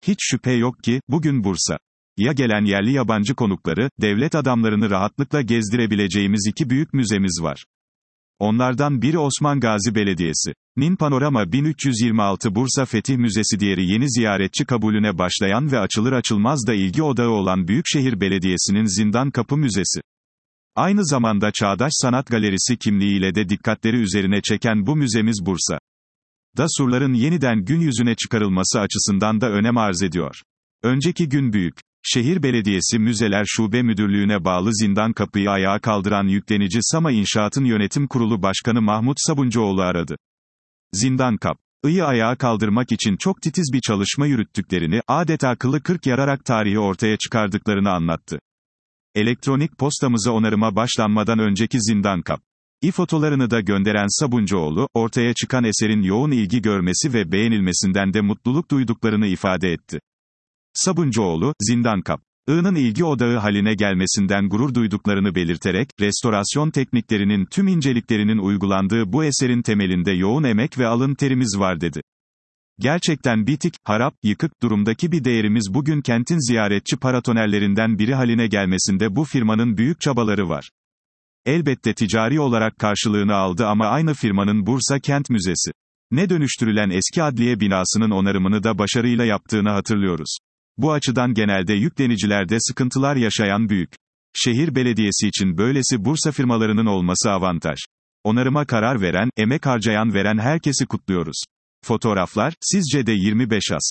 Hiç şüphe yok ki, bugün Bursa'ya gelen yerli yabancı konukları, devlet adamlarını rahatlıkla gezdirebileceğimiz iki büyük müzemiz var. Onlardan biri Osman Gazi Belediyesi'nin Panorama 1326 Bursa Fetih Müzesi, diğeri yeni ziyaretçi kabulüne başlayan ve açılır açılmaz da ilgi odağı olan Büyükşehir Belediyesi'nin Zindan Kapı Müzesi. Aynı zamanda Çağdaş Sanat Galerisi kimliğiyle de dikkatleri üzerine çeken bu müzemiz Bursa'da surların yeniden gün yüzüne çıkarılması açısından da önem arz ediyor. Önceki gün Büyükşehir Belediyesi Müzeler Şube Müdürlüğü'ne bağlı Zindan Kapı'yı ayağa kaldıran yüklenici Sama İnşaat'ın Yönetim Kurulu Başkanı Mahmut Sabuncuoğlu aradı. Zindan Kapı'yı ayağa kaldırmak için çok titiz bir çalışma yürüttüklerini, adeta kılı kırk yararak tarihi ortaya çıkardıklarını anlattı. Elektronik postamıza onarıma başlanmadan önceki Zindan Kapı fotolarını da gönderen Sabuncuoğlu, ortaya çıkan eserin yoğun ilgi görmesi ve beğenilmesinden de mutluluk duyduklarını ifade etti. Sabuncuoğlu, Zindan Kapı'nın ilgi odağı haline gelmesinden gurur duyduklarını belirterek, restorasyon tekniklerinin tüm inceliklerinin uygulandığı bu eserin temelinde yoğun emek ve alın terimiz var dedi. Gerçekten bitik, harap, yıkık durumdaki bir değerimiz bugün kentin ziyaretçi paratonellerinden biri haline gelmesinde bu firmanın büyük çabaları var. Elbette ticari olarak karşılığını aldı ama aynı firmanın Bursa Kent Müzesi ne dönüştürülen eski adliye binasının onarımını da başarıyla yaptığını hatırlıyoruz. Bu açıdan genelde yüklenicilerde sıkıntılar yaşayan Büyükşehir Belediyesi için böylesi Bursa firmalarının olması avantaj. Onarıma karar veren, emek veren herkesi kutluyoruz. Fotoğraflar, sizce de 25 as.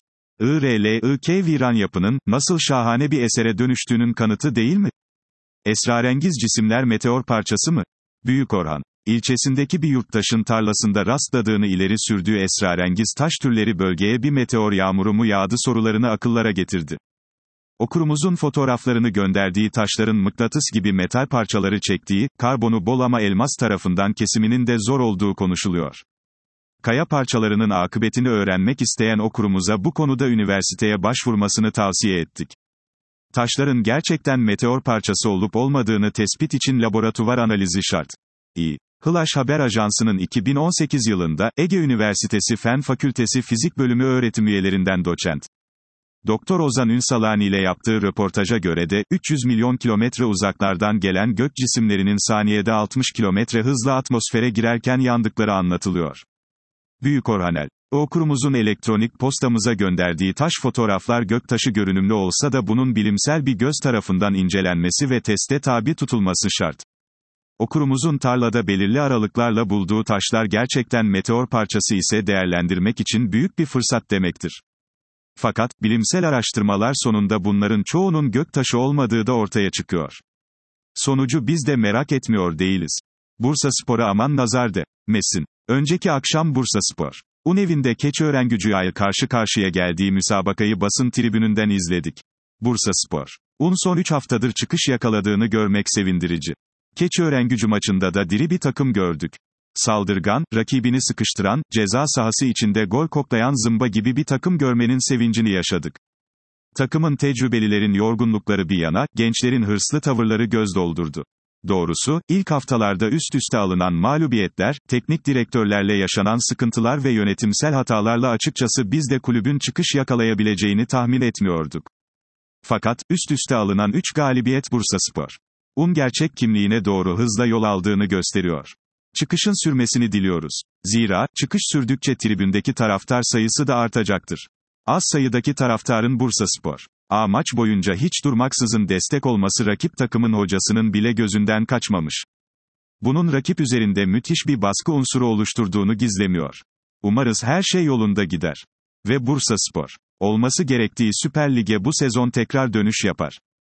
IRLIK viran yapının, nasıl şahane bir esere dönüştüğünün kanıtı değil mi? Esrarengiz cisimler meteor parçası mı? Büyükorhan ilçesindeki bir yurttaşın tarlasında rastladığını ileri sürdüğü esrarengiz taş türleri bölgeye bir meteor yağmuru mu yağdı sorularını akıllara getirdi. Okurumuzun fotoğraflarını gönderdiği taşların mıknatıs gibi metal parçaları çektiği, karbonu bol ama elmas tarafından kesiminin de zor olduğu konuşuluyor. Kaya parçalarının akıbetini öğrenmek isteyen okurumuza bu konuda üniversiteye başvurmasını tavsiye ettik. Taşların gerçekten meteor parçası olup olmadığını tespit için laboratuvar analizi şart. Hılaş Haber Ajansı'nın 2018 yılında, Ege Üniversitesi Fen Fakültesi Fizik Bölümü öğretim üyelerinden doçent Doktor Ozan Ünsalani ile yaptığı röportaja göre de, 300 milyon kilometre uzaklardan gelen gök cisimlerinin saniyede 60 kilometre hızla atmosfere girerken yandıkları anlatılıyor. Büyükorhanel. Okurumuzun elektronik postamıza gönderdiği taş fotoğraflar göktaşı görünümlü olsa da bunun bilimsel bir göz tarafından incelenmesi ve teste tabi tutulması şart. Okurumuzun tarlada belirli aralıklarla bulduğu taşlar gerçekten meteor parçası ise değerlendirmek için büyük bir fırsat demektir. Fakat, bilimsel araştırmalar sonunda bunların çoğunun göktaşı olmadığı da ortaya çıkıyor. Sonucu biz de merak etmiyor değiliz. Bursaspor'a aman nazar değmesin. Önceki akşam Bursaspor'un evinde Keçiören-Gücü'yle karşı karşıya geldiği müsabakayı basın tribününden izledik. Bursaspor'un son 3 haftadır çıkış yakaladığını görmek sevindirici. Keçiören-Gücü maçında da diri bir takım gördük. Saldırgan, rakibini sıkıştıran, ceza sahası içinde gol koklayan zımba gibi bir takım görmenin sevincini yaşadık. Takımın tecrübelilerin yorgunlukları bir yana, gençlerin hırslı tavırları göz doldurdu. Doğrusu, ilk haftalarda üst üste alınan mağlubiyetler, teknik direktörlerle yaşanan sıkıntılar ve yönetimsel hatalarla açıkçası biz de kulübün çıkış yakalayabileceğini tahmin etmiyorduk. Fakat, üst üste alınan 3 galibiyet Bursaspor'un gerçek kimliğine doğru hızla yol aldığını gösteriyor. Çıkışın sürmesini diliyoruz. Zira, çıkış sürdükçe tribündeki taraftar sayısı da artacaktır. Az sayıdaki taraftarın Bursaspor'a maç boyunca hiç durmaksızın destek olması rakip takımın hocasının bile gözünden kaçmamış. Bunun rakip üzerinde müthiş bir baskı unsuru oluşturduğunu gizlemiyor. Umarız her şey yolunda gider. Ve Bursaspor, olması gerektiği Süper Lig'e bu sezon tekrar dönüş yapar.